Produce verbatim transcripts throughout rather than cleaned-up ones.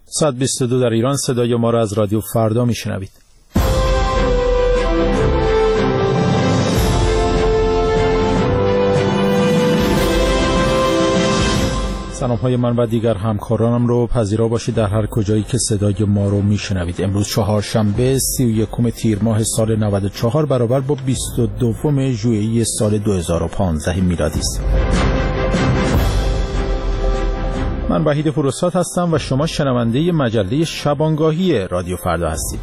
ساعت بیست و دو در ایران. صدای ما را از رادیو فردا میشنوید. سلام های من و دیگر همکارانم رو پذیرا باشید در هر کجایی که صدای ما رو میشنوید. امروز چهارشنبه سی و یکم تیر ماه سال نود و چهار برابر با بیست و دوم ژوئیه سال دو هزار و پانزده میلادی است. من وحید فروسات هستم و شما شنونده مجله شبانگاهی رادیو فردا هستید.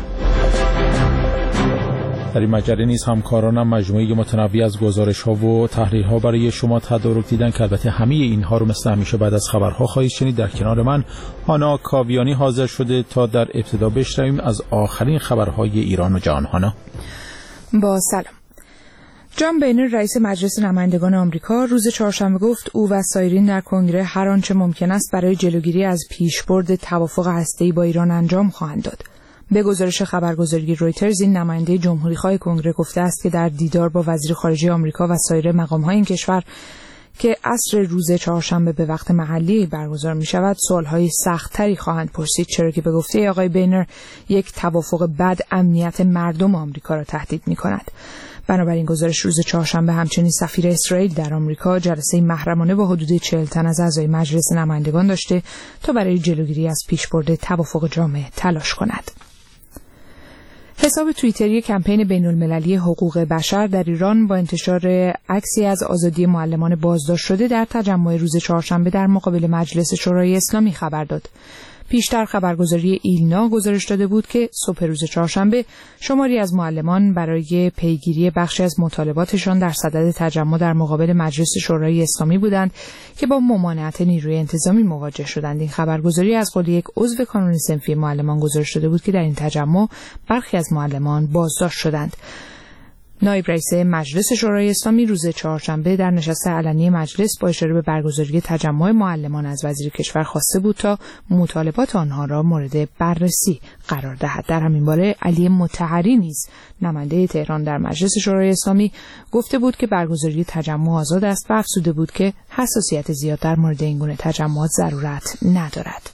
در این مجله نیز همکارانم مجموعه متنوع از گزارش‌ها و تحلیل‌ها برای شما تدارک دیدن که البته همه اینها رو مثل همیشه بعد از خبرها خواهید شنید. در کنار من هانا کاویانی حاضر شده تا در ابتدا بشنویم از آخرین خبرهای ایران و جهان. هانا. با سلام. جان بینر رئیس مجلس نمایندگان آمریکا روز چهارشنبه گفت او و سایرین در کنگره هر آنچه ممکن است برای جلوگیری از پیشبرد توافق هسته‌ای با ایران انجام خواهند داد. به گزارش خبرگزاری رویترز این نماینده جمهوری‌خواه کنگره گفته است که در دیدار با وزیر خارجه آمریکا و سایر مقام‌های این کشور که عصر روز چهارشنبه به وقت محلی برگزار می‌شود سوال‌های سخت‌تری خواهند پرسید، چرا که به گفته آقای بینر یک توافق بد امنیت مردم آمریکا را تهدید می‌کند. بنابراین گزارش روز چهارشنبه همچنین سفیر اسرائیل در آمریکا جلسه محرمانه با حدود چهل تن از اعضای مجلس نمایندگان داشته تا برای جلوگیری از پیشبرد توافق جامع تلاش کند. حساب توییتری کمپین بین‌المللی حقوق بشر در ایران با انتشار عکسی از آزادی معلمان بازداشت شده در تجمع روز چهارشنبه در مقابل مجلس شورای اسلامی خبر داد. پیشتر خبرگزاری ایلنا گزارش داده بود که صبح روز چهارشنبه شماری از معلمان برای پیگیری بخشی از مطالباتشان در صدد تجمع در مقابل مجلس شورای اسلامی بودند که با ممانعت نیروی انتظامی مواجه شدند. این خبرگزاری از قول یک عضو کانون صنفی معلمان گزارش داده بود که در این تجمع برخی از معلمان بازداشت شدند. نایب رئیس مجلس شورای اسلامی روز چهارشنبه در نشست علنی مجلس با اشاره به برگزاری تجمع معلمان از وزیر کشور خواسته بود تا مطالبات آنها را مورد بررسی قرار دهد. در همین باره علی مطهری نیز نماینده تهران در مجلس شورای اسلامی گفته بود که برگزاری تجمع آزاد است و افزوده بود که حساسیت زیاد در مورد این گونه تجمعات ضرورت ندارد.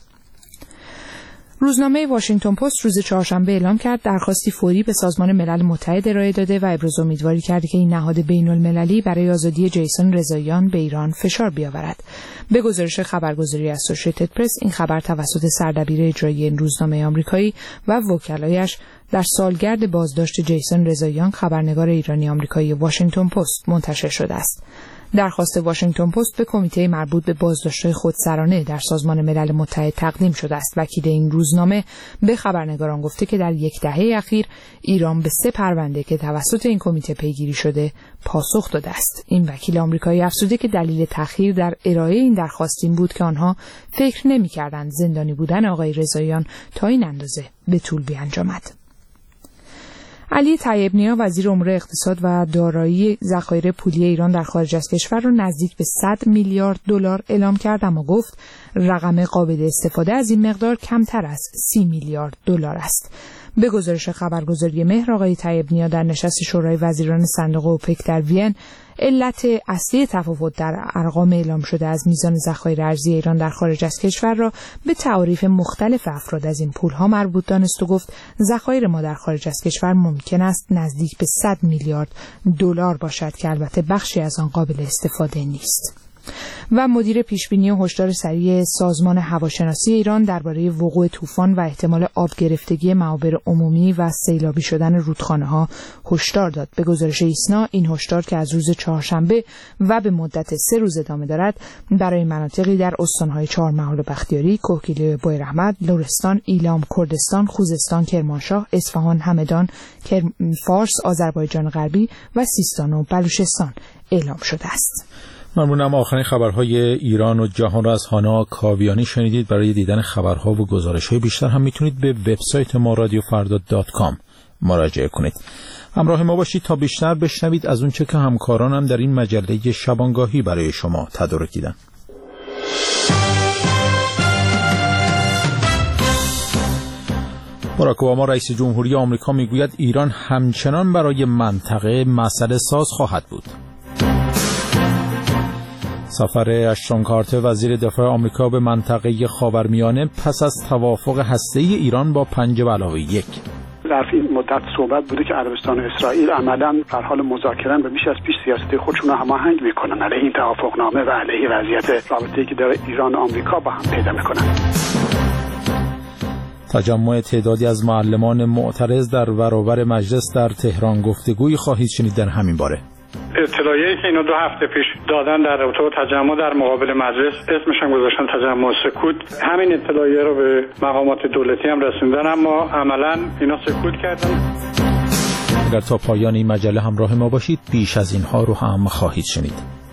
روزنامه واشنگتن پست روز چهارشنبه اعلام کرد درخواستی فوری به سازمان ملل متحد ارائه داده و ابراز امیدواری کرده که این نهاد بین‌المللی برای آزادی جیسون رضاییان به ایران فشار بیاورد. به گزارش خبرگزاری اسوسییتد پرس این خبر توسط سردبیر اجرایی این روزنامه آمریکایی و وکلایش در سالگرد بازداشت جیسون رضاییان خبرنگار ایرانی آمریکایی واشنگتن پست منتشر شده است. درخواست واشنگتن پست به کمیته مربوط به بازداشت‌های خودسرانه در سازمان ملل متحد تقدیم شده است. وکیل این روزنامه به خبرنگاران گفته که در یک دهه اخیر ایران به سه پرونده که توسط این کمیته پیگیری شده پاسخ داده است. این وکیل آمریکایی افزوده که دلیل تأخیر در ارائه این درخواست این بود که آنها فکر نمی‌کردند زندانی بودن آقای رضاییان تا این اندازه به طول بیانجامد. علی طیب نیا وزیر امور اقتصاد و دارایی ذخایر پولی ایران در خارج از کشور را نزدیک به صد میلیارد دلار اعلام کرد، اما گفت رقم قابل استفاده از این مقدار کمتر از سی میلیارد دلار است. به گزارش خبرگزاری مهر آقای طیب نیا در نشست شورای وزیران صندوق اوپک در وین علت اصلی تفاوت در ارقام اعلام شده از میزان ذخایر ارزی ایران در خارج از کشور را به تعاریف مختلف افراد از این پولها مربوط دانست و گفت ذخایر ما در خارج از کشور ممکن است نزدیک به صد میلیارد دلار باشد که البته بخشی از آن قابل استفاده نیست. و مدیر پیشبینی و هشدار سریع سازمان هواشناسی ایران درباره وقوع طوفان و احتمال آب گرفتگی معابر عمومی و سیلابی شدن رودخانه‌ها هشدار داد. به گزارش ایسنا این هشدار که از روز چهارشنبه و به مدت سه روز ادامه دارد برای مناطقی در استان‌های چهارمحال و بختیاری، کوهگیلوی بویراحمد، لرستان، ایلام، کردستان، خوزستان، کرمانشاه، اصفهان، همدان، فارس، آذربایجان غربی و سیستان و بلوچستان اعلام شده است. ممنونم. آخرین خبرهای ایران و جهان را از هانا کاویانی شنیدید. برای دیدن خبرها و گزارش‌های بیشتر هم میتونید به وبسایت ما رادیو فردا دات کام مراجعه کنید. همراه ما باشید تا بیشتر بشنوید از اونچه که همکارانم در این مجله شبانگاهی برای شما تدارک دیدن. باراک اوباما رئیس جمهوری آمریکا میگوید ایران همچنان برای منطقه مسئله ساز خواهد بود. سفر اشتون کارتر وزیر دفاع آمریکا به منطقه خاورمیانه پس از توافق هسته‌ای ایران با پنج به علاوه یک. در این مدت صحبت بوده که عربستان و اسرائیل عملاً در حال مذاکره به بیش از پیش سیاست خودشون رو هماهنگ میکنن علیه این توافقنامه و علیه وضعیت رابطه‌ای که در ایران و آمریکا با هم پیدا میکنن. تجمع تعدادی از معلمان معترض در برابر مجلس در تهران گفتگویی خواهید شنید در همین باره. اطلاعیه‌ای که اینو دو هفته پیش دادن در رابطه با تجمع در مقابل مجلس اسمش هم گذاشتن تجمع سکوت. همین اطلاعیه رو به مقامات دولتی هم رسوندن اما عملاً اینا سکوت کردن. اگر تا پایان این مجله همراه ما باشید بیش از اینها رو هم خواهید شنید.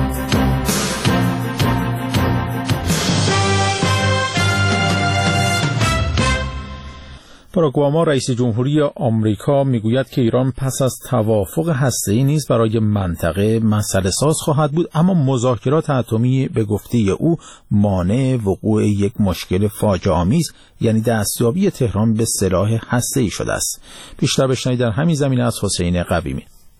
باراک اوباما رئیس جمهوری آمریکا میگوید که ایران پس از توافق هسته‌ای نیز برای منطقه مسئله ساز خواهد بود، اما مذاکرات اتمی به گفته او مانع وقوع یک مشکل فاجعه آمیز یعنی دستیابی تهران به سلاح هسته‌ای شده است. بیشتر بشنوید در همین زمینه از حسین قویمی.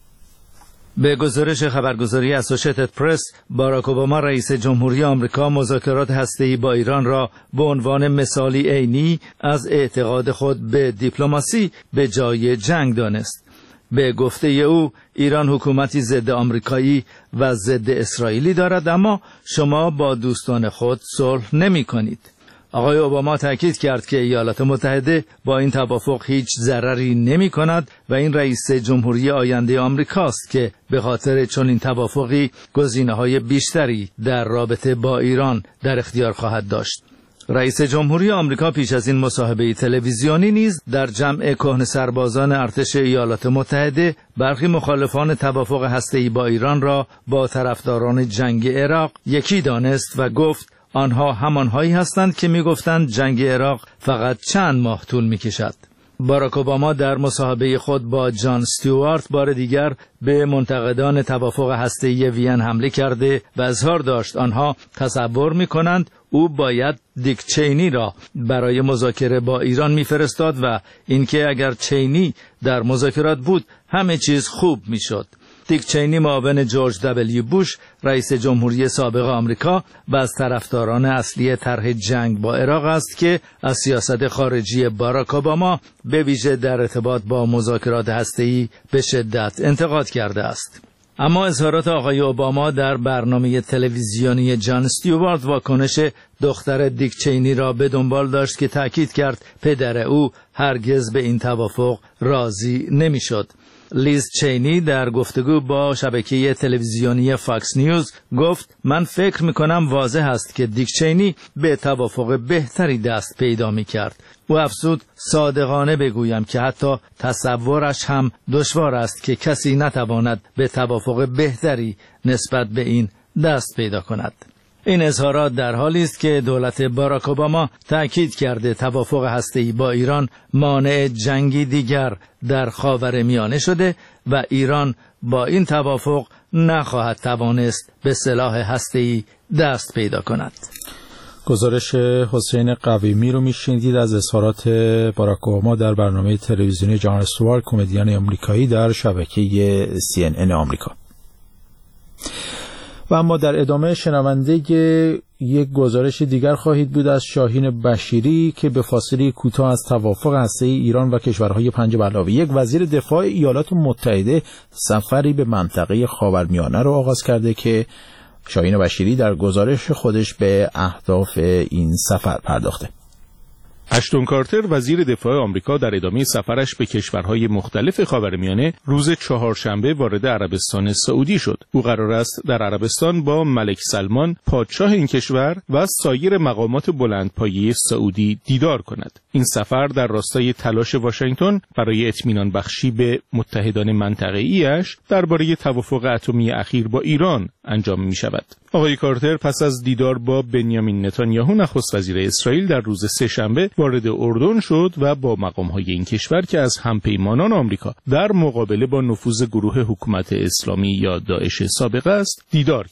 به گزارش خبرگزاری اسوسییتد پرس، باراک اوباما رئیس جمهوری آمریکا مذاکرات هسته‌ای با ایران را به عنوان مثالی عینی از اعتقاد خود به دیپلماسی به جای جنگ دانست. به گفته او ایران حکومتی ضد آمریکایی و ضد اسرائیلی دارد، اما شما با دوستان خود صلح نمی کنید. آقای اوباما تاکید کرد که ایالات متحده با این توافق هیچ ضرری نمی کند و این رئیس جمهوری آینده آمریکاست که به خاطر چنین توافقی گزینه‌های بیشتری در رابطه با ایران در اختیار خواهد داشت. رئیس جمهوری آمریکا پیش از این مصاحبه تلویزیونی نیز در جمع کهنه سربازان ارتش ایالات متحده برخی مخالفان توافق هسته‌ای با ایران را با طرفداران جنگ عراق یکی دانست و گفت آنها همانهایی هستند که می‌گفتند جنگ عراق فقط چند ماه طول می‌کشد. باراک اوباما در مصاحبه خود با جان استیوارت بار دیگر به منتقدان توافق هسته‌ای وین حمله کرده و اظهار داشت آنها تصور می‌کنند او باید دیک چینی را برای مذاکره با ایران می‌فرستاد و اینکه اگر چینی در مذاکرات بود همه چیز خوب می‌شد. دیک چینی معاون جورج دبلیو بوش رئیس جمهوری سابق آمریکا و از طرفداران اصلی طرح جنگ با عراق است که از سیاست خارجی باراک اوباما به ویژه در ارتباط با مذاکرات هسته‌ای به شدت انتقاد کرده است. اما اظهارات آقای اوباما در برنامه تلویزیونی جان استیوارت واکنش دختر دیک چینی را به دنبال داشت که تاکید کرد پدر او هرگز به این توافق راضی نمی‌شد. لیز چینی در گفتگو با شبکه تلویزیونی فاکس نیوز گفت من فکر میکنم واضح است که دیک چینی به توافق بهتری دست پیدا میکرد. او افزود صادقانه بگویم که حتی تصورش هم دشوار است که کسی نتواند به توافق بهتری نسبت به این دست پیدا کند. این اظهارات در حالی است که دولت باراک اوباما تأکید کرده توافق هسته‌ای با ایران مانع جنگی دیگر در خاورمیانه شده و ایران با این توافق نخواهد توانست به سلاح هسته‌ای دست پیدا کند. گزارش حسین قویمی رو میشنیدید از اظهارات باراک اوباما در برنامه تلویزیونی جان استیوارت، کمدین آمریکایی در شبکه سی ان ان آمریکا. و اما در ادامه شنونده یک گزارش دیگر خواهید بود از شاهین بشیری که به فاصله کوتاه از توافق هسته‌ای ایران و کشورهای پنج به علاوه یک وزیر دفاع ایالات متحده سفری به منطقه خاورمیانه را آغاز کرده که شاهین بشیری در گزارش خودش به اهداف این سفر پرداخته. اشتون کارتر وزیر دفاع آمریکا در ادامه سفرش به کشورهای مختلف خاورمیانه روز چهارشنبه وارد عربستان سعودی شد. او قرار است در عربستان با ملک سلمان پادشاه این کشور و سایر مقامات بلندپایه سعودی دیدار کند. این سفر در راستای تلاش واشنگتن برای اطمینان بخشی به متحدان منطقه‌ایش درباره توافق اتمی اخیر با ایران انجام می شود. آقای کارتر پس از دیدار با بنیامین نتانیاهو نخست وزیر اسرائیل در روز سه‌شنبه وارد اردن شد و با مقام‌های این کشور که از همپیمانان آمریکا در مقابله با نفوذ گروه حکومت اسلامی یا داعش سابقه است دیدار کرد.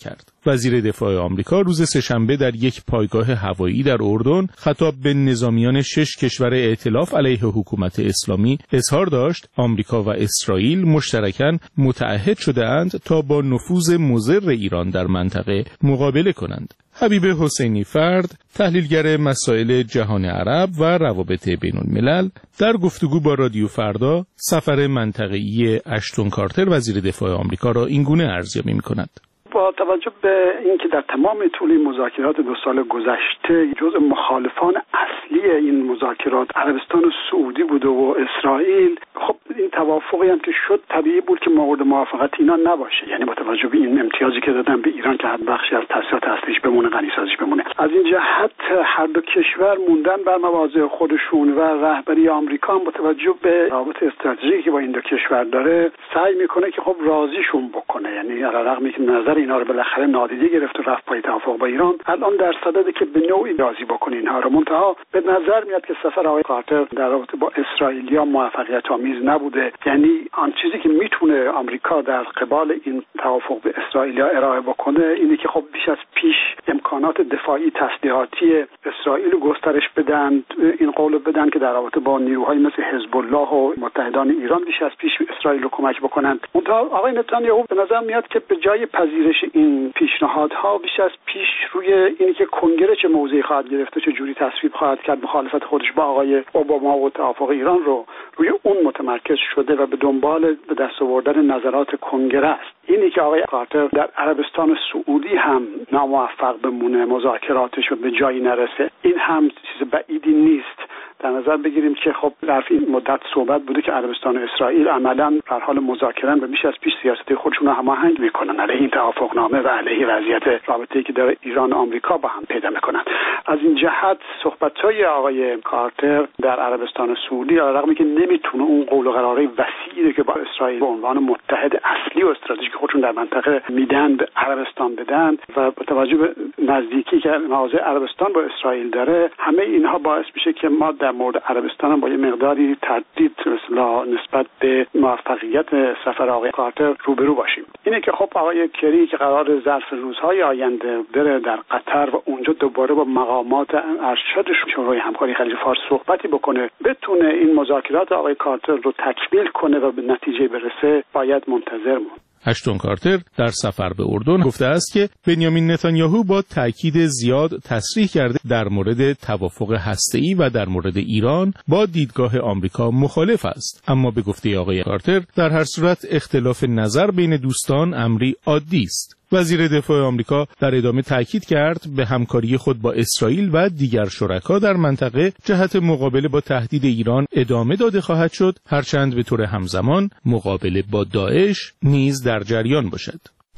وزیر دفاع آمریکا روز سه‌شنبه در یک پایگاه هوایی در اردن خطاب به نظامیان شش کشور ائتلاف علیه حکومت اسلامی اظهار داشت آمریکا و اسرائیل مشترکاً متعهد شده‌اند تا با نفوذ مضر ایران در منطقه مقابله کنند. حبیب حسینی فرد، تحلیلگر مسائل جهان عرب و روابط بین الملل، در گفتگو با رادیو فردا سفر منطقه‌ای اشتون کارتر وزیر دفاع آمریکا را اینگونه ارزیابی می‌کند. با توجه به اینکه در تمام طول مذاکرات دو سال گذشته جزء مخالفان اصلی این مذاکرات عربستان سعودی بوده و اسرائیل، خب این توافقی هم که شد طبیعی بود که مورد موافقت اینا نباشه، یعنی با توجه به این امتیازی که دادن به ایران که حد بخشی از تأسیسات اصلیش بمونه، غنی سازیش بمونه، از این جهت هر دو کشور موندن بر مواضع خودشون و رهبری آمریکا هم با توجه به روابط استراتژیکی که با این دو کشور داره سعی میکنه که خب راضیشون بکنه، یعنی علیرغم اینکه نظر اینا رو بالاخره نادیده گرفت و رفت پای توافق با ایران، الان در صدده که به نوعی راضی بکنه اینها رو. منتها به نظر میاد که سفر آقای کارتر در رابطه با اسرائیلیا موفقیت آمیز نبوده، یعنی آن چیزی که میتونه آمریکا در قبال این توافق به اسرائیلیا ارائه بکنه اینه که خب بیش از پیش امکانات دفاعی تسلیحاتی اسرائیل رو گسترش بدن، این قول بدن که در رابطه با نیروهای مثل حزب الله و متحدان ایران بیش از پیش اسرائیل رو کمک بکنن. منتها آقای نتانیاهو به نظر میاد که به جای پذیرش این پیشنهادها بیش از پیش روی اینی که کنگره چه موضعی خواهد گرفت و چه جوری تصویب خواهد کرد مخالفت خودش با آقای اوباما و توافق ایران رو روی اون متمرکز شده و به دنبال به دست آوردن نظرات کنگره است. اینی که آقای کارتر در عربستان سعودی هم ناموفق بمونه، مذاکراتش رو به جایی نرسه، این هم چیز بعیدی نیست. در نظر بگیریم که خب در این مدت صحبت بوده که عربستان و اسرائیل عملاً در حال مذاکره و بیش از پیش سیاست خودشون رو هماهنگ میکنن علیه این توافقنامه و علیه وضعیت رابطه‌ای که در ایران و آمریکا با هم پیدا میکنن. از این جهت صحبت‌های آقای کارتر در عربستان سعودی علیرغم اینکه نمیتونه اون قول و قرارهای وسیعی که با اسرائیل به عنوان متحد اصلی و استراتژیک خودشون در منطقه میدن به عربستان بدن و با توجه به نزدیکی که مواضع عربستان با اسرائیل داره، همه اینها باعث میشه که ما در مورد عربستان هم با یه مقداری تردید مثلا نسبت به موفقیت سفر آقای کارتر روبرو باشیم. اینه که خب آقای کری که قرار ظرف روزهای آینده بره در قطر و اونجا دوباره با مقامات ارشد شورای همکاری خلیج فارس صحبتی بکنه، بتونه این مذاکرات آقای کارتر رو تکمیل کنه و به نتیجه برسه، باید منتظر موند. اشتون کارتر در سفر به اردن گفته است که بنیامین نتانیاهو با تاکید زیاد تصریح کرده در مورد توافق هسته‌ای و در مورد ایران با دیدگاه آمریکا مخالف است، اما به گفته آقای کارتر در هر صورت اختلاف نظر بین دوستان امری عادی است. وزیر دفاع آمریکا در ادامه تاکید کرد به همکاری خود با اسرائیل و دیگر شرکا در منطقه جهت مقابله با تهدید ایران ادامه داده خواهد شد، هرچند به طور همزمان مقابله با داعش نیز در جریان باشد.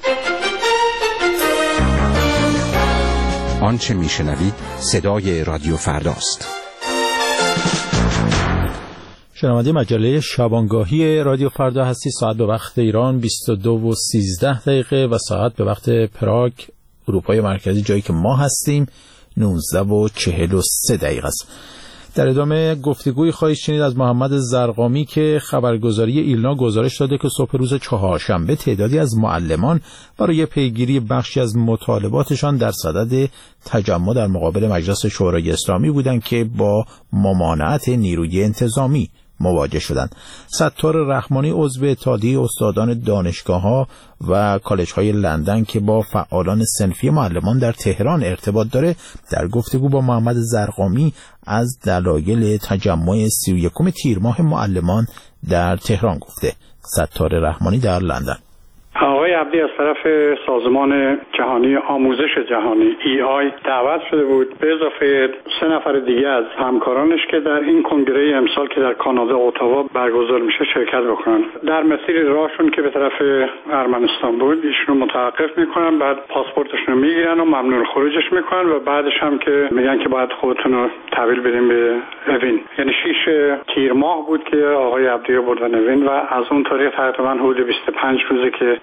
آنچه میشنوید صدای رادیو فرداست. شنونده مجله شبانگاهی رادیو فردا هستی. ساعت به وقت ایران بیست و دو و سیزده دقیقه و ساعت به وقت پراگ اروپای مرکزی جایی که ما هستیم نوزده و چهل و سه دقیقه است. در ادامه گفتگوی خواهید شنید از محمد زرقامی که خبرگزاری ایلنا گزارش داده که صبح روز چهارشنبه تعدادی از معلمان برای پیگیری بخشی از مطالباتشان در صدد تجمع در مقابل مجلس شورای اسلامی بودند که با ممانعت نیروی انتظامی مواجه شدند. ستار رحمانی عضو اتحادیه استادان دانشگاه‌ها و کالج‌های لندن که با فعالان صنفی معلمان در تهران ارتباط داره در گفتگو با محمد زرقامی از دلایل تجمع سی و یکم تیر ماه معلمان در تهران گفته. ستار رحمانی در لندن. آقای عبدی از طرف سازمان جهانی آموزش جهانی ای آی دعوت شده بود به اضافه سه نفر دیگه از همکارانش که در این کنگره امسال که در کانادا اتاوا برگزار میشه شرکت بکنن. در مسیر راهشون که به طرف ارمنستان بود ایشونو متوقف میکنن، بعد پاسپورتشون رو میگیرن و ممنوع خروجش میکنن و بعدش هم که میگن که باید خودتون رو تحویل بدین به اوین. یعنی شش تیر ماه بود که آقای عبدی بردن اوین و از اون تاریخ تقریبا حدود بیست و پنج روزه که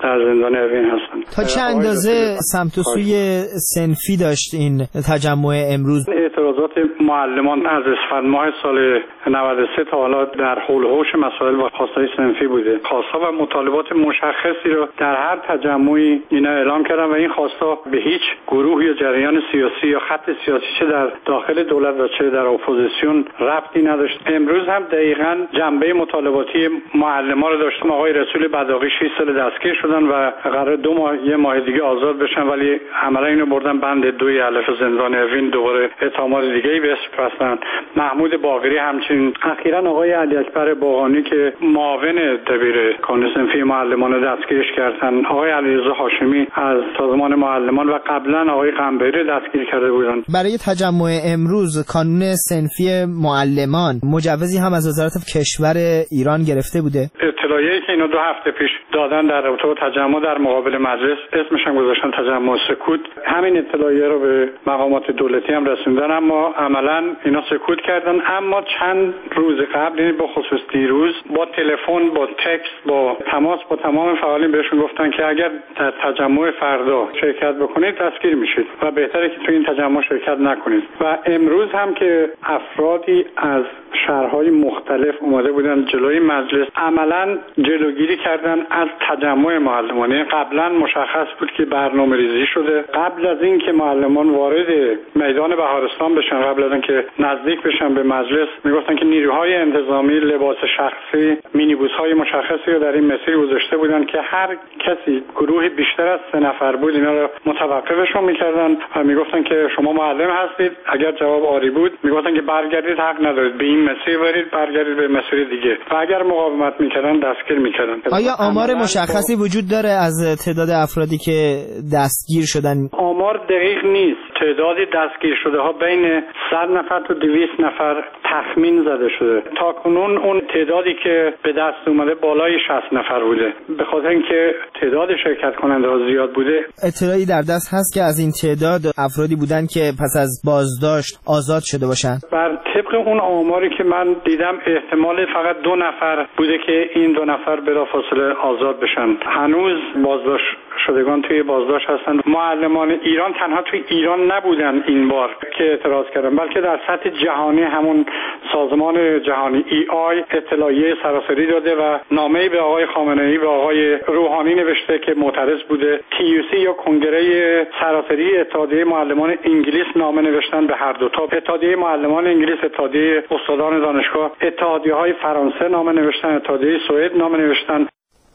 در زندان اوین هستن. تا چه اندازه سمت و سوی صنفی داشت این تجمع امروز؟ اعتراضات معلمان از اسفند ماه سال نود و سه تا حالا در حول و حوش مسائل و خواستهای صنفی بوده. خواستها و مطالبات مشخصی رو در هر تجمعی اینا اعلام کردن و این خواستها به هیچ گروه یا جریان سیاسی یا خط سیاسی چه در داخل دولت و چه در اپوزیسیون ربطی نداشت. امروز هم دقیقاً جنبه مطالباتی معلمان رو داشتم. آقای رسول بداقی شش سال دستگیر شدن و قرار دو ماه یه ماه دیگه آزاد بشن، ولی عملا اینو بردن بند دوی الف زندان اوین، دوباره اتهامات دیگه‌ای بهش بستن. محمود باقری همچنین. اخیراً آقای علی اکبر باقانی که معاون دبیر کانون صنفی معلمان رو دستگیرش کردن. آقای علیرضا هاشمی از سازمان معلمان و قبلا آقای قنبری دستگیر کرده بودن. برای تجمع امروز کانون صنفی معلمان مجوزی هم از وزارت کشور ایران گرفته بوده. اطلاعیه‌ای که اینا دو هفته پیش دادن در رابطه با تجمع در مقابل مجلس، اسمش هم گذاشتن تجمع سکوت، همین اطلاعیه رو به مقامات دولتی هم رسوندن، اما عملاً اینا سکوت کردن. اما چند روز قبل، یعنی به خصوص دیروز، با تلفن، با تکست، با تماس با تمام فعالین بهشون گفتن که اگر در تجمع فردا شرکت بکنید دستگیر میشید و بهتره که تو این تجمع شرکت نکنید. و امروز هم که افرادی از شهرهای مختلف اومده بودن جلوی مجلس، عملاً جلوگیری کردن از تجمع معلمان. قبلا مشخص بود که برنامه ریزی شده قبل از این که معلمان وارد میدان بهارستان بشن، قبل از این که نزدیک بشن به مجلس، میگفتن که نیروهای انتظامی لباس شخصی، مینیبوس‌های مشخصی رو در این مسیر گذاشته بودن که هر کسی گروه بیشتر از سه نفر بود اینا رو متوقفشون میکردن و میگفتن که شما معلم هستید، اگر جواب آری بود میگفتن که برگردید، حق ندارید به این مسیر برید، برگردید به مسیر دیگه، و اگر مقاومت میکردن دستگیر میکردن. آیا آمار مشخصی وجود داره از تعداد افرادی که دستگیر شدن؟ آمار دقیق نیست. تعدادی دستگیر شده ها بین صد نفر تا دویست نفر تخمین زده شده. تا کنون اون تعدادی که به دست اومده بالای شصت نفر بوده، به خاطر اینکه تعداد شرکت کننده ها زیاد بوده. اطلاعی در دست هست که از این تعداد افرادی بودن که پس از بازداشت آزاد شده باشن؟ بر طبق اون آماری که من دیدم احتمال فقط دو نفر بوده که این دو نفر بلافاصله آزاد بشن. هنوز بازداشت شدگان توی بازداشت هستند. معلمان ایران تنها توی ایران نبودن این بار که اعتراض کردن، بلکه در سطح جهانی همون سازمان جهانی ای آی اطلاعیه سراسری داده و نامه‌ای به آقای خامنه‌ای و آقای روحانی نوشته که معترض بوده. تی یو سی یا کنگره سراسری اتحادیه معلمان انگلیس نامه نوشتن به هر دو تا. اتحادیه معلمان انگلیس، اتحادیه استادان دانشگاه، اتحادیه‌های فرانسه نامه نوشتن، اتحادیه سوئد نامه نوشتن.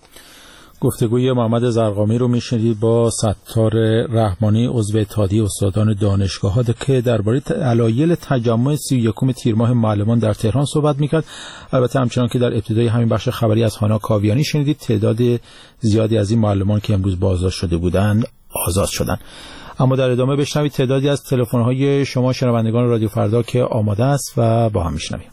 گفتگوی محمد زرقامی رو میشنید با ستار رحمانی، عضو اتحادیه استادان دانشگاه‌ها که درباره علایل تجمع سی و یکم تیر ماه معلمان در تهران صحبت میکرد. البته همچنان که در ابتدای همین بخش خبری از هانا کاویانی شنیدید، تعداد زیادی از این معلمان که امروز بازداشت شده بودند آزاد شدند. اما در ادامه بشنوید تعدادی از تلفن‌های شما شنوندگان رادیو فردا که آماده است و با هم میشنویم.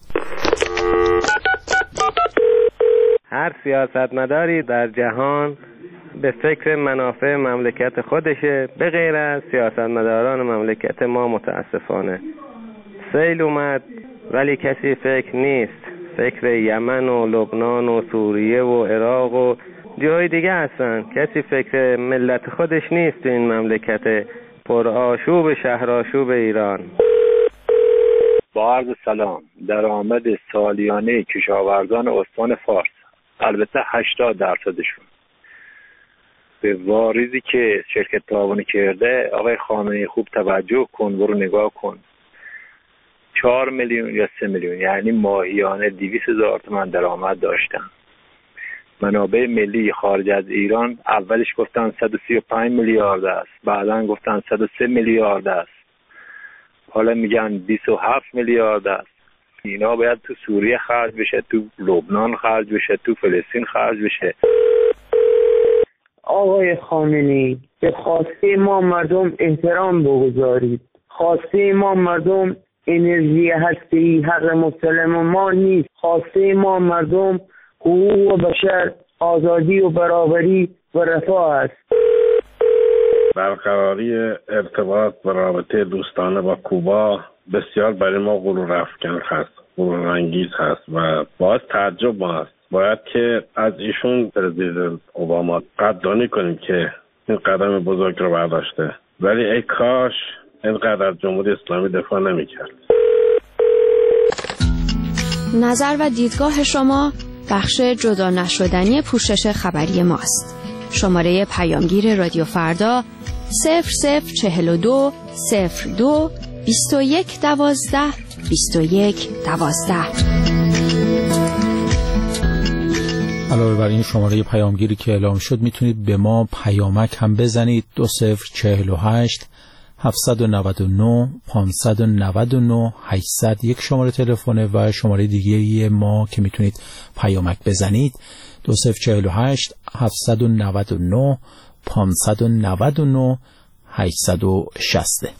هر سیاستمداری در جهان به فکر منافع مملکت خودشه، به غیر از سیاستمداران مملکت ما. متاسفانه سیل اومد ولی کسی فکر نیست. فکر یمن و لبنان و سوریه و عراق و جای دیگه هستن. کسی فکر ملت خودش نیست تو این مملکت پر آشوب شهر آشوب ایران. با عرض سلام، درآمد سالیانه کشاورزان استان فارس، البته هشتاد درصدشون، به واریزی که شرکت تعاونی کرده آقای خامنه‌ای خوب توجه کن، برو نگاه کن، چهار میلیون یا سه میلیون، یعنی ماهیانه دویست هزار تومان درآمد داشتن. منابع ملی خارج از ایران اولش گفتن صد و سی و پنج میلیارد است، بعداً گفتن صد و سه میلیارد است، حالا میگن بیست و هفت میلیارد است. اینا باید تو سوریه خرج بشه، تو لبنان خرج بشه، تو فلسطین خرج بشه. آقای خامنه‌ای، به خواسته ما مردم احترام بگذارید. خواسته ما مردم انرژی هسته‌ای حق مسلم ما نیست. خواسته ما مردم حقوق و بشر، آزادی و برابری و رفاه است. برقراری ارتباط و رابطه دوستانه با کوبا بسیار برای ما غرور افکن هست، غرور انگیز هست و باعث تعجب ما است. باید که از ایشون پرزیدنت اوباما قدردانی کنیم که این قدم بزرگ رو برداشته، ولی ای کاش اینقدر از جمهوری اسلامی دفاع نمی‌کرد. نظر و دیدگاه شما بخش جدا نشدنی پوشش خبری ماست. شماره پیامگیر رادیو فردا صفر صفر چهل و دو صفر دو بیست و یک دوازده بیست و یک دوازده. علاوه بر این شماره پیامگیری که اعلام شد میتونید به ما پیامک هم بزنید. دو صفر چهل و هشت هفتصد و نود و نه پانصد و نود و نه هشتصد یک شماره تلفن و شماره دیگه ما که میتونید پیامک بزنید دو صفر چهل و هشت هفتصد و نود و نه پانصد و نود و نه هشتصد و شصت.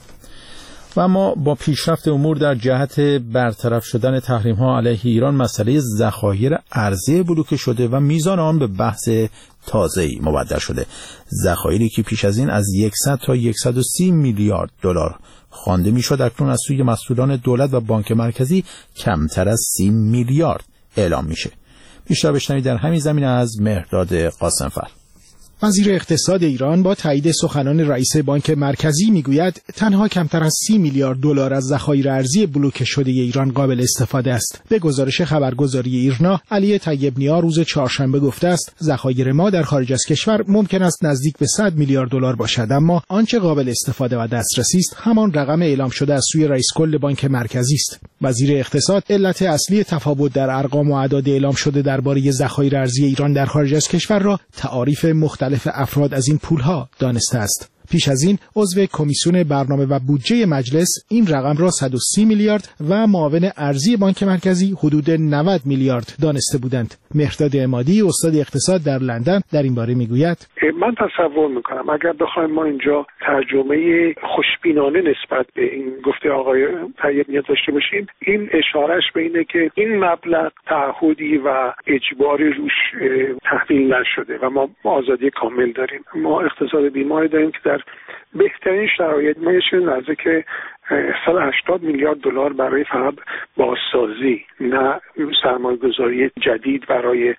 و ما با پیشرفت امور در جهت برطرف شدن تحریم ها علیه ایران مسئله ذخایر ارزی بلوکه شده و میزان آن به بحث تازه‌ای مبدل شده. ذخایری که پیش از این از صد تا صد و سی میلیارد دلار خوانده میشد اکنون از سوی مسئولان دولت و بانک مرکزی کمتر از سی میلیارد اعلام میشه. بیشتر بشنوید در همین زمینه از مهرداد قاسمفر. وزیر اقتصاد ایران با تایید سخنان رئیس بانک مرکزی میگوید تنها کمتر از سی میلیارد دلار از ذخایر ارزی بلوکه شده ایران قابل استفاده است. به گزارش خبرگزاری ایرنا، علی طیب نیا روز چهارشنبه گفته است ذخایر ما در خارج از کشور ممکن است نزدیک به صد میلیارد دلار باشد، اما آنچه قابل استفاده و دسترسی است همان رقم اعلام شده از سوی رئیس کل بانک مرکزی است. وزیر اقتصاد علت اصلی تفاوت در ارقام و اعداد اعلام شده درباره ذخایر ارزی ایران در خارج از کشور را تعاریف مختلف افراد از این پولها دانسته است. پیش از این عضو کمیسیون برنامه و بودجه مجلس این رقم را صد و سی میلیارد و معاون ارزی بانک مرکزی حدود نود میلیارد دانسته بودند. مهرداد عمادی استاد اقتصاد در لندن در این باره میگوید من تصور میکنم اگر بخوایم ما اینجا ترجمه خوشبینانه نسبت به این گفته آقای طیب نیا داشته باشیم، این اشارهش به اینه که این مبلغ تعهدی و اجباری روش تحمیل نشده و ما آزادی کامل داریم. ما اقتصاد بیماری داریم که در بهترین شرایط ما یه چیز نزدیک صد و هشتاد میلیارد دلار برای فقط بازسازی، نه سرمایه‌گذاری جدید برای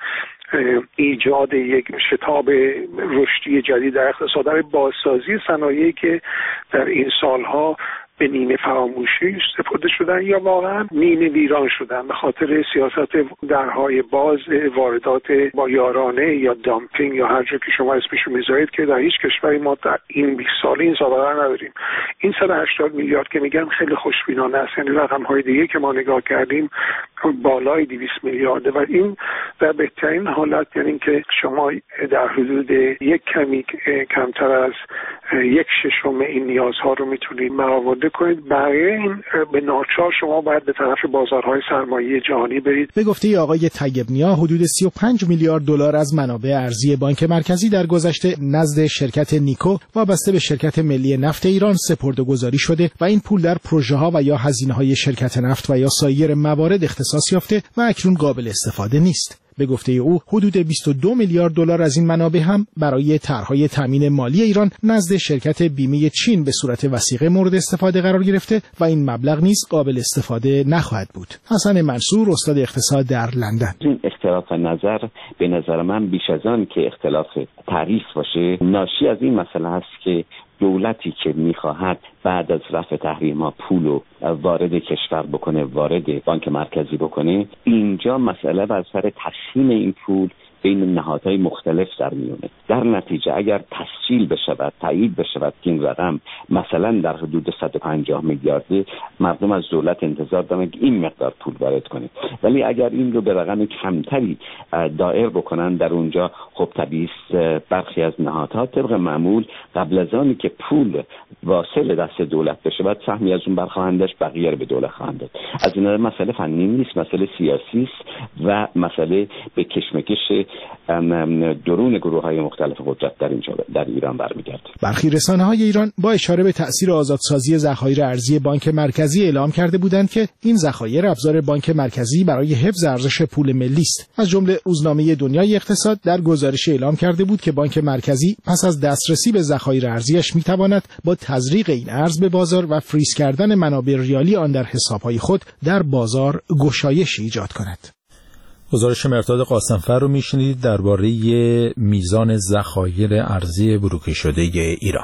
ایجاد یک شتاب رشدی جدید در اقتصاد، برای بازسازی صنایعی که در این سالها به نیمه فراموشی سپرده شدن یا واقعا نیمه ویران شدن به خاطر سیاست درهای باز، واردات با یارانه یا دامپینگ یا هر جا که شما اسمشو میذارید که در هیچ کشوری ما در این بیست سال این سابقه نداریم. این صد و هشتاد میلیارد که میگم خیلی خوشبینانه است، یعنی رقم های دیگه که ما نگاه کردیم بالای دویست میلیارده و این در بهترین حالت، یعنی که شما در حدود یک کمی کمتر از یک ششم این نیازها رو میتونید برآورده کنید. برای این به ناچار شما باید به طرف بازارهای سرمایه جهانی برید. به گفته آقای طیب نیا حدود سی و پنج میلیارد دلار از منابع ارزی بانک مرکزی در گذشته نزد شرکت نیکو وابسته به شرکت ملی نفت ایران سپرده‌گذاری شده و این پول در پروژه‌ها و یا هزینه‌های شرکت نفت و یا سایر موارد اختصاص یافته و اکنون قابل استفاده نیست. به گفته او حدود بیست و دو میلیارد دلار از این منابع هم برای طرح‌های تامین مالی ایران نزد شرکت بیمه چین به صورت وثیقه مورد استفاده قرار گرفته و این مبلغ نیز قابل استفاده نخواهد بود. حسن منصور استاد اقتصاد در لندن: این اختلاف نظر به نظر من بیش از آن که اختلاف تعریف باشه ناشی از این مسئله است که دولتی که میخواهد بعد از رفع تحریم‌ها پول رو وارد کشور بکنه، وارد بانک مرکزی بکنه، اینجا مسئله بر سر تقسیم این پول بین نهادهای مختلف در میونه. در نتیجه اگر تسجیل بشود، تایید بشود که این رقم مثلا در حدود صد و پنجاه میلیارده، مردم از دولت انتظار دارن که این مقدار پول وارد کنه. ولی اگر این رو به رقم کمتری دایر بکنن در اونجا، خب طبیعی برخی از نهادها طبق معمول قبل از آنی که پول واصل دست دولت بشه بعد سهمی از اون برخواهندش بقیه رو به دولت خواهند داد. از این مسئله فنی نیست، مسئله سیاسی است و مسئله به کشمکش درون گروه‌های مختلف قدرت در اینجا در ایران برمیگرده. برخی رسانه‌های ایران با اشاره به تأثیر آزادسازی ذخایر ارزی بانک مرکزی اعلام کرده بودند که این ذخایر ابزار بانک مرکزی برای حفظ ارزش پول ملی است. از جمله روزنامه دنیای اقتصاد در گزارش اعلام کرده بود که بانک مرکزی پس از دسترسی به ذخایر ارزیش می‌تواند با تزریق این ارز به بازار و فریز کردن منابع ریالی آن در حساب‌های خود در بازار گشایش ایجاد کند. گزارش مرداد قاسمفر رو میشنید درباره میزان ذخایر ارزی بروکه شده ایران.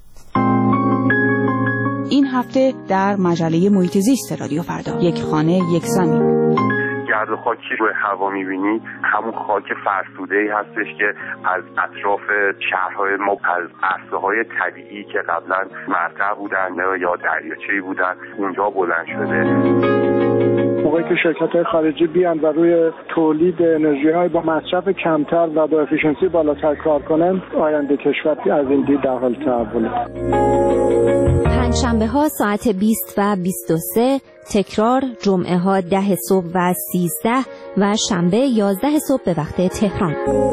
این هفته در مجله محیط زیست رادیو فردا، یک خانه یک زمین. گرد و خاکی روی هوا می‌بینی همون خاک فرسوده‌ای هستش که از اطراف شهرهای ما، از عرصه‌های طبیعی که قبلا مرتع بودن یا دریاچه‌ای بودن اونجا بلند شده. موقعی که شرکت‌های خارجی بیان و روی تولید انرژی‌های با مصرف کمتر و با افیشنسی بالاتر کار کنن، آینده کشور از این دید در حال تحوله. پنجشنبه ها ساعت بیست و بیست و سه، تکرار جمعه ها ده صبح و سیزده و شنبه یازده صبح به وقت تهران.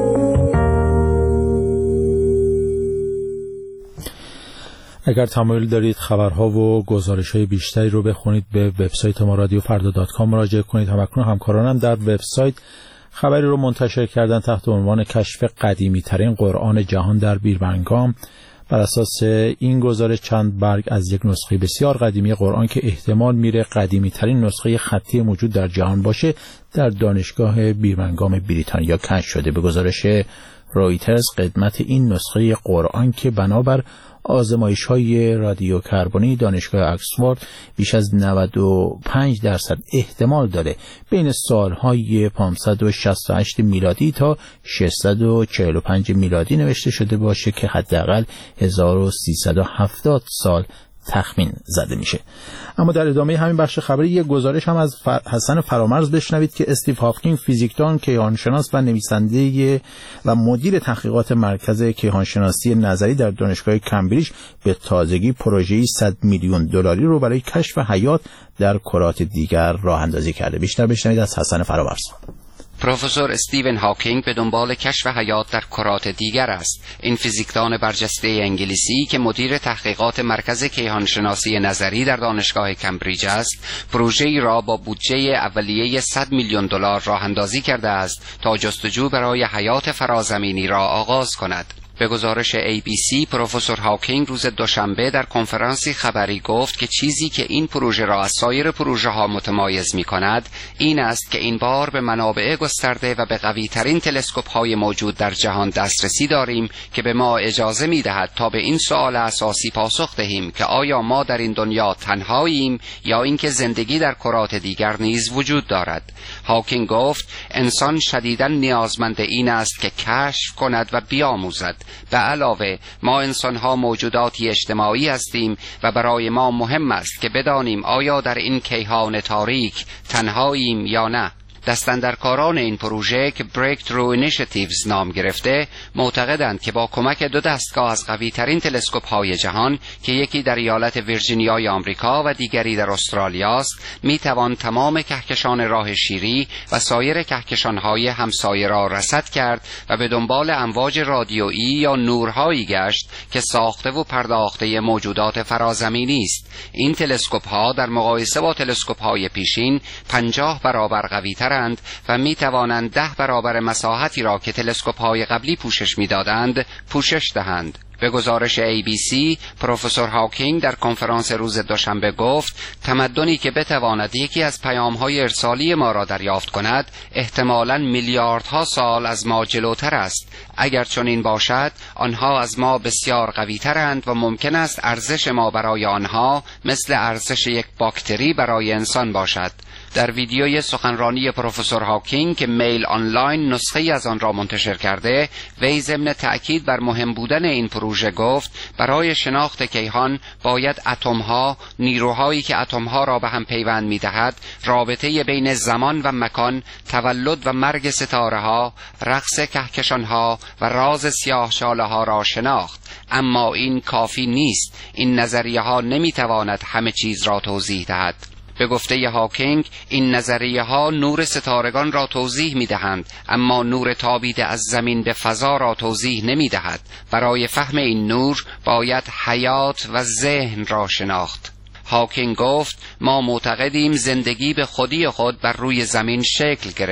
اگر تمایل دارید خبرها و گزارش‌های بیشتری رو بخونید به وبسایت ما رادیو فردا دات کام مراجعه کنید. همکنون همکارانم در وبسایت خبری رو منتشر کردن تحت عنوان کشف قدیمی ترین قرآن جهان در بیرمنگام. بر اساس این گزارش چند برگ از یک نسخه بسیار قدیمی قرآن که احتمال میره قدیمی ترین نسخه خطی موجود در جهان باشه در دانشگاه بیرمنگام بریتانیا کشف شده. به گزارش رویترز قدمت این نسخه قرآن که بنابر آزمایش‌های رادیو کربنی دانشگاه اکسفورد بیش از نود و پنج درصد احتمال داره بین سالهای پانصد و شصت و هشت میلادی تا ششصد و چهل و پنج میلادی نوشته شده باشه که حداقل هزار و سیصد و هفتاد سال تخمین زده میشه. اما در ادامه همین بخش خبری یک گزارش هم از فر... حسن فرامرز بشنوید که استیو هاکینگ فیزیکدان، کیهانشناس و نویسنده و مدیر تحقیقات مرکز کیهانشناسی نظری در دانشگاه کمبریج به تازگی پروژه‌ای صد میلیون دلاری رو برای کشف حیات در کرات دیگر راه اندازی کرده. بیشتر بشنوید از حسن فرامرز. پروفسور استیون هاکینگ به دنبال کشف حیات در کرات دیگر است. این فیزیکدان برجسته انگلیسی که مدیر تحقیقات مرکز کیهانشناسی نظری در دانشگاه کمبریج است، پروژه‌ای را با بودجه اولیه صد میلیون دلار راه اندازی کرده است تا جستجو برای حیات فرازمینی را آغاز کند. به گزارش ای بی سی، پروفسور هاکینگ روز دوشنبه در کنفرانسی خبری گفت که چیزی که این پروژه را از سایر پروژه‌ها متمایز می‌کند این است که این بار به منابع گسترده و به قوی‌ترین تلسکوپ‌های موجود در جهان دسترسی داریم که به ما اجازه می‌دهد تا به این سوال اساسی پاسخ دهیم که آیا ما در این دنیا تنهاییم یا اینکه زندگی در کرات دیگر نیز وجود دارد. هاکینگ گفت انسان شدیداً نیازمند این است که کشف کند و بیاموزد. به علاوه ما انسان‌ها موجوداتی اجتماعی هستیم و برای ما مهم است که بدانیم آیا در این کیهان تاریک تنهاییم یا نه. دستاندرکاران این پروژه که Breakthrough Initiatives نام گرفته معتقدند که با کمک دو دستگاه از قوی‌ترین تلسکوپ‌های جهان که یکی در ایالت ویرجینیای آمریکا و دیگری در استرالیا است میتوان تمام کهکشان راه شیری و سایر کهکشان‌های همسایه را رصد کرد و به دنبال امواج رادیویی یا نورهایی گشت که ساخته و پرداخته موجودات فرازمینی است. این تلسکوپ‌ها در مقایسه با تلسکوپ‌های پیشین پنجاه برابر قوی‌تر و می توانند ده برابر مساحتی را که تلسکوپ‌های قبلی پوشش می‌دادند پوشش دهند. به گزارش ای بی سی، پروفسور هاکینگ در کنفرانس روز دوشنبه گفت تمدنی که بتواند یکی از پیام‌های ارسالی ما را دریافت کند احتمالاً میلیاردها سال از ما جلوتر است. اگر چنین باشد آنها از ما بسیار قوی‌ترند و ممکن است ارزش ما برای آنها مثل ارزش یک باکتری برای انسان باشد. در ویدیوی سخنرانی پروفسور هاکینگ که میل آنلاین نسخه‌ای از آن را منتشر کرده، وی ضمن تأکید بر مهم بودن این پروژه گفت برای شناخت کیهان باید اتم‌ها، نیروهایی که اتم‌ها را به هم پیوند می‌دهد، رابطه بین زمان و مکان، تولد و مرگ ستاره‌ها، رقص کهکشان‌ها و راز سیاه‌چاله‌ها را شناخت. اما این کافی نیست. این نظریه‌ها نمی‌تواند همه چیز را توضیح دهد. به گفته هاکینگ این نظریه ها نور ستارگان را توضیح می دهند اما نور تابیده از زمین به فضا را توضیح نمی دهد. برای فهم این نور باید حیات و ذهن را شناخت. هاکینگ گفت ما معتقدیم زندگی به خودی خود بر روی زمین شکل گرفت.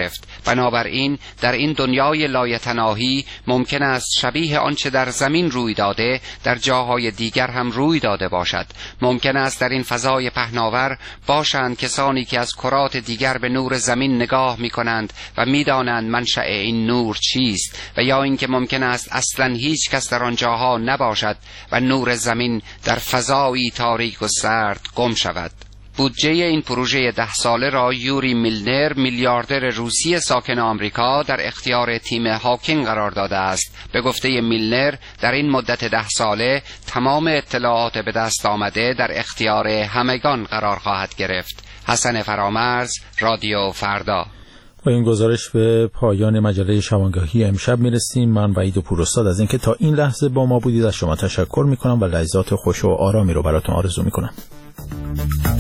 بنابراین در این دنیای لایتناهی ممکن است شبیه آنچه در زمین روی داده در جاهای دیگر هم روی داده باشد. ممکن است در این فضای پهناور باشند کسانی که از کرات دیگر به نور زمین نگاه می کنند و می دانند منشأ این نور چیست، و یا اینکه ممکن است اصلا هیچ کس در آنجاها نباشد و نور زمین در فضایی تاریک و سرد گم شود. بودجه این پروژه ده ساله را یوری میلنر، میلیاردر روسی ساکن آمریکا، در اختیار تیم هاکینگ قرار داده است. به گفته میلنر در این مدت ده ساله تمام اطلاعات به دست آمده در اختیار همگان قرار خواهد گرفت. حسن فرامرز، رادیو فردا. با این گزارش به پایان مجله شبانگاهی امشب میرسیم. من وحید پوراستاد از اینکه تا این لحظه با ما بودید از شما تشکر میکنم و لحظات خوش و آرامی رو براتون آرزو میکنم.